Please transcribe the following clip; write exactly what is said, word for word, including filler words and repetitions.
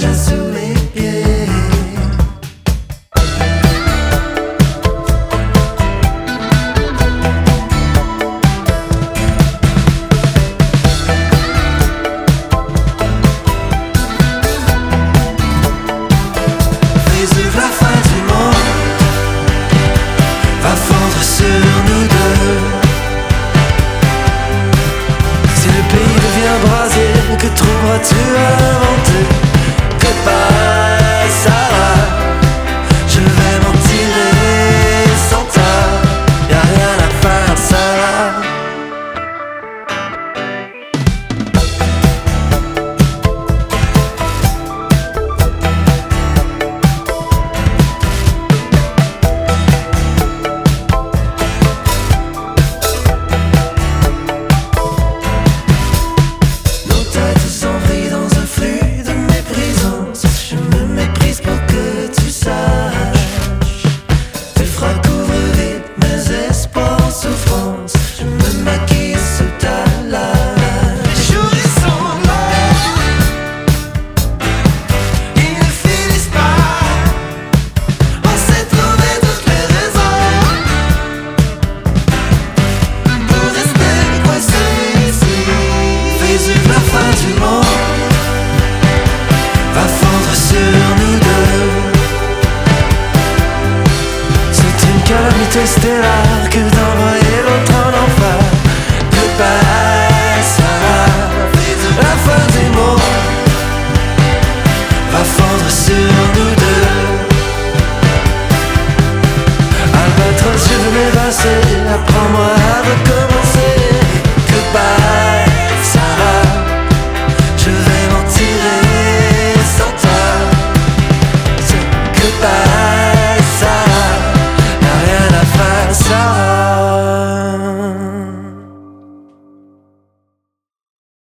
déjà sous les pieds. Vésuve, la fin du monde va fondre sur nous deux. Si le pays devient brasé, que trouveras-tu à inventer? Goodbye Sarah, je vais m'en tirer sans toi. Y'a rien à faire Sarah. Nos têtes s'envrillent dans un flux de méprisance. Je me méprise pour que tu saches. Tes froids couvrent vite mes espoirs en souffrance. Je me maquille sous ta lame. Les jours ils sont longs, ils ne finissent pas. On s'est trouvé toutes les raisons pour rester coincés ici. Vésuve, la fin du monde va fondre sur nous deux. C'est une calamité stellaire